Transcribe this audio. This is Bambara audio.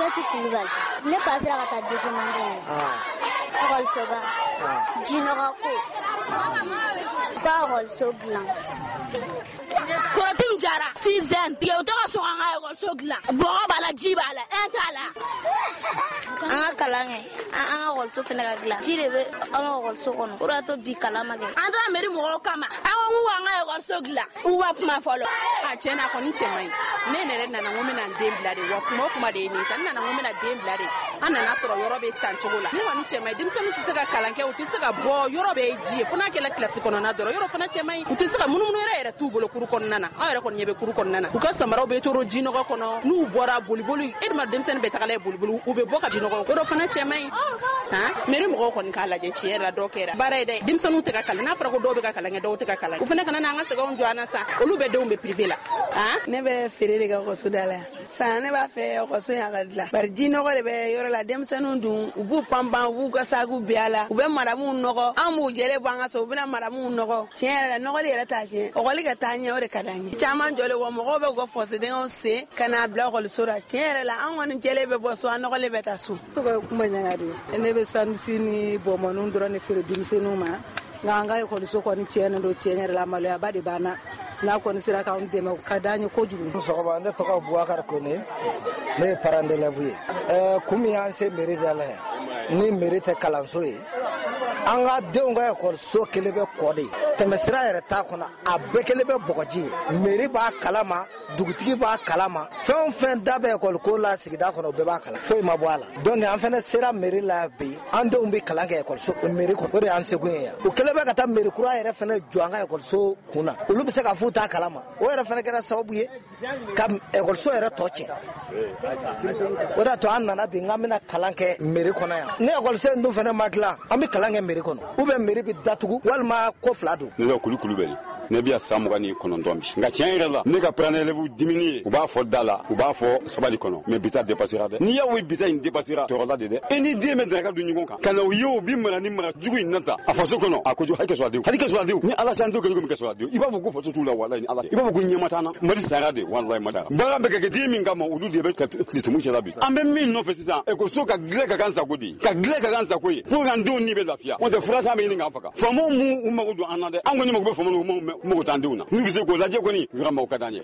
Nafissatou Coulibaly. Ne passera à ta deuxième année. Rôle Soga. Jinogako. Pas rôle Soglan. Kotim Jara, 6e. Tu es au sur un rôle Soglan. Bon, bala Jibala, Intala. Anga kalange, anga rôle Sofenagla. Jirebe, anga rôle Sogon. Urato Bikalamage. Andra Meri Mokama. Anga rôle Sogla. Ou up ma follow. A chena koni chemai. Nene na women and dem bloody. Wakmo kuma de ni. Sana women and dem bloody. Ana na toro yorobe tanchola. Ni wani chemai. Dim sanu titaka kalanke utisaka bo yorobe ji. Funa kela klasiko na doro. Yoro funa chemai. Utisaka munu era tubulo kuru konnana. Ayra kon yebe kuru konnana. Ukasa maro be toro jino ko kono. Nu bora bulibuli. Edma dem sen betakale bulibulu. Ube boka jino ko. Yoro funa chemai. Ha? Meri mo ko kala je chiera dokera. Bare de dim sanu teka kala na fara ko dobe ka kala ngedo teka kala. Ufuna kana na ngasa ga onjo anasa. Olube de umbe privé la. Ha? Ne be ferere ga ko sudala. Sa ne ba fe ko so ya gadla. Bar jino ko be yoro la dem sanu dun. Ubu pamba ubu ka sagu biala. Ube maramu nogo. Amu jele banga so bina maramu nogo. Chiera nogo le ta chi. O goli ga tanya o de kadanye. Chama jole wo mo be go force de on se kana bla ko sura. Chiera la an woni jele be bo so nogo le beta su. To ko kuma nyanga do. Ne be sansini bo monun dro ne fere dim senu ma. Nganga ko so ko ni chiena do chiena la malo ya badi bana. Na ko ni sira ka on de ma kadanye ko jugu. So ba ande to ka Boubacar Koné ne parent de la vie. Kumi an se mérite la. Ni mérite kalanso ye. Anga deunga ko so kelebe kodi. Temesira yɛrɛ ta kɔnɔ a bɛɛ kelen bɛ bɔgɔji mairie b'a kalama dugutigi b'a kalama fɛn o fɛn da bɛ école ko la sigida kɔnɔ o bɛɛ b'a kala foyi ma bɔ a la donc an fɛnɛ sera mairie la bi an denw bɛ kalan kɛ école so mairie kɔnɔ o de y'an seko ye yan o kelen bɛ ka taa mairie kura yɛrɛ fɛnɛ jɔ an ka école so kun na olu bɛ se ka f'u t'a kalama o yɛrɛ fɛnɛ kɛra sababu ye ka école so yɛrɛ tɔ tiɲɛ o de y'a to an nana bi n k'an bɛna kalan kɛ mairie kɔnɔ yan ni école so in dun fɛnɛ ma dilan an bɛ kalan kɛ mairie kɔnɔ ou bien mairie bɛ datugu walima ko fila don. Ne bɛ Kulibali ne bɛ Samuga ni kɔnɔntɔn bi nka tiɲɛ yɛrɛ la ne ka parents élèves dimini ye u b'a fɔ da la u b'a fɔ sabali kɔnɔ mais bita dépassera dɛ n'i y'a ye bita in dépassera tɔɔrɔla de dɛ e ni den bɛ daraka dun ɲɔgɔn kan ka na u ye o bi mara ni mara jugu in nata a faso kɔnɔ a ko jo hakɛ sɔrɔ a denw hakɛ sɔrɔ a denw ni ala san t'o kɛ min kɛ sɔrɔ a denw i b'a fɔ ko faso t'u la walayi ni ala i b'a fɔ ko ɲɛma t'an na mali sara de walayi ma dara baara bɛ kɛ den min kama olu de bɛ ka tiletimu cɛla bi an bɛ min nɔfɛ sisan ekɔliso ka dilan ka kan sago de ka dilan ka kan sago ye pour que an denw ni bɛ lafiya n'o tɛ furasa bɛ ɲini k'an faga faamaw m'u mago don an na dɛ an kɔni mago bɛ faamaw na u mago t'an denw na n'u bɛ se k'o lajɛ kɔni vraiment o ka d'an ye